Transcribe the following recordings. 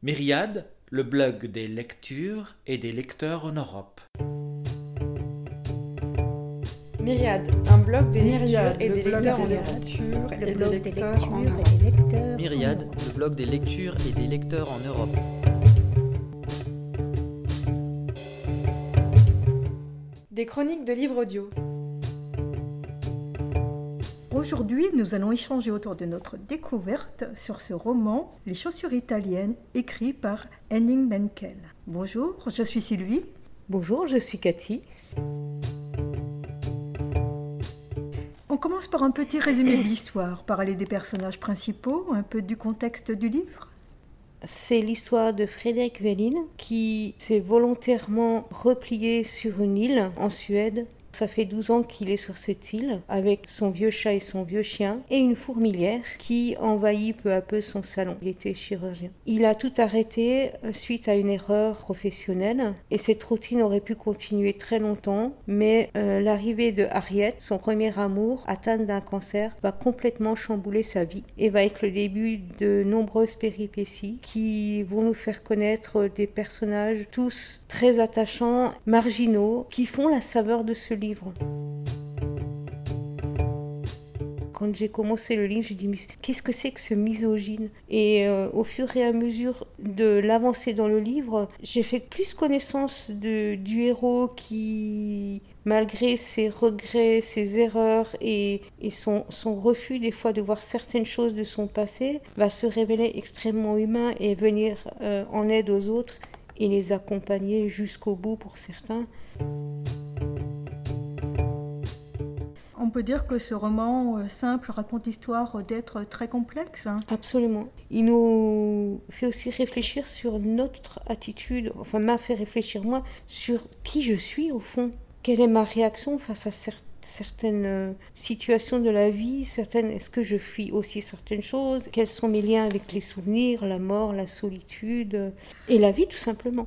Myriade, le blog des lectures et des lecteurs en Europe. Myriade, un blog des Myriade, lectures et des lecteurs en Europe. Le blog des lectures et des lecteurs. Myriade, le blog des lectures et des lecteurs en Europe. Des chroniques de livres audio. Aujourd'hui, nous allons échanger autour de notre découverte sur ce roman « Les chaussures italiennes » écrit par Henning Mankell. Bonjour, je suis Sylvie. Bonjour, je suis Cathy. On commence par un petit résumé de l'histoire, parler des personnages principaux, un peu du contexte du livre. C'est l'histoire de Fredrik Welin qui s'est volontairement replié sur une île en Suède. Ça fait 12 ans qu'il est sur cette île avec son vieux chat et son vieux chien et une fourmilière qui envahit peu à peu son salon. Il était chirurgien. Il a tout arrêté suite à une erreur professionnelle et cette routine aurait pu continuer très longtemps, mais l'arrivée de Harriet, son premier amour, atteinte d'un cancer, va complètement chambouler sa vie et va être le début de nombreuses péripéties qui vont nous faire connaître des personnages tous très attachants, marginaux, qui font la saveur de ce livre. Quand j'ai commencé le livre, j'ai dit mais qu'est-ce que c'est que ce misogyne ? Et au fur et à mesure de l'avancée dans le livre, j'ai fait plus connaissance du héros qui, malgré ses regrets, ses erreurs et son refus des fois de voir certaines choses de son passé, va se révéler extrêmement humain et venir en aide aux autres et les accompagner jusqu'au bout pour certains. On peut dire que ce roman simple raconte l'histoire d'êtres très complexes. Absolument. Il nous fait aussi réfléchir sur notre attitude, enfin m'a fait réfléchir moi, sur qui je suis au fond. Quelle est ma réaction face à certaines situations de la vie, est-ce que je fuis aussi certaines choses, quels sont mes liens avec les souvenirs, la mort, la solitude et la vie tout simplement.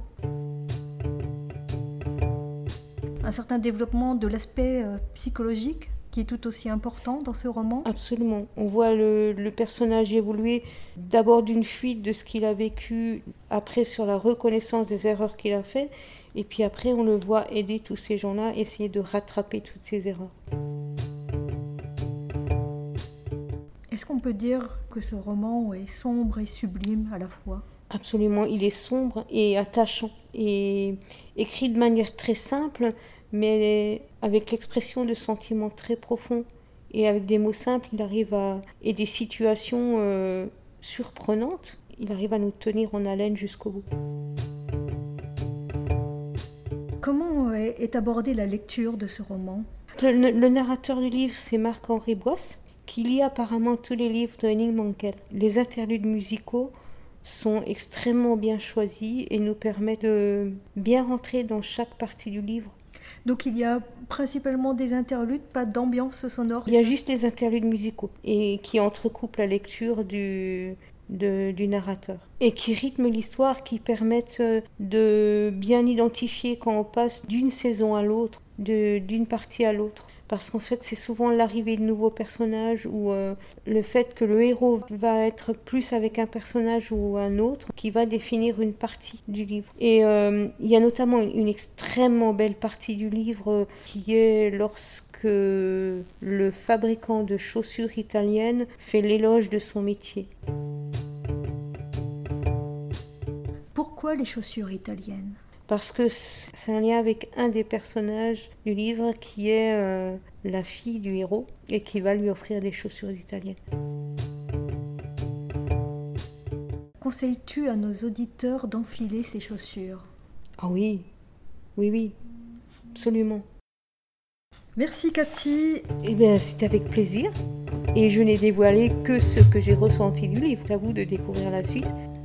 Un certain développement de l'aspect psychologique qui est tout aussi important dans ce roman. Absolument. On voit le personnage évoluer d'abord d'une fuite de ce qu'il a vécu, après sur la reconnaissance des erreurs qu'il a fait, et puis après on le voit aider tous ces gens-là, essayer de rattraper toutes ces erreurs. Est-ce qu'on peut dire que ce roman est sombre et sublime à la fois ? Absolument, il est sombre et attachant, et écrit de manière très simple, mais avec l'expression de sentiments très profonds. Et avec des mots simples, et des situations surprenantes, il arrive à nous tenir en haleine jusqu'au bout. Comment est abordée la lecture de ce roman ? Le narrateur du livre, c'est Marc-Henri Boisse, qui lit apparemment tous les livres de Henning Mankell. Les interludes musicaux sont extrêmement bien choisis et nous permettent de bien rentrer dans chaque partie du livre. Donc il y a principalement des interludes, pas d'ambiance sonore. Il y a juste les interludes musicaux et qui entrecoupent la lecture du narrateur et qui rythment l'histoire, qui permettent de bien identifier quand on passe d'une saison à l'autre, d'une partie à l'autre. Parce qu'en fait, c'est souvent l'arrivée de nouveaux personnages ou le fait que le héros va être plus avec un personnage ou un autre qui va définir une partie du livre. Et il y a notamment une extrêmement belle partie du livre qui est lorsque le fabricant de chaussures italiennes fait l'éloge de son métier. Pourquoi les chaussures italiennes ? Parce que c'est un lien avec un des personnages du livre qui est la fille du héros et qui va lui offrir des chaussures italiennes. Conseilles-tu à nos auditeurs d'enfiler ces chaussures ? Ah oui, absolument. Merci Cathy. Eh bien, c'est avec plaisir. Et je n'ai dévoilé que ce que j'ai ressenti du livre. À vous de découvrir la suite.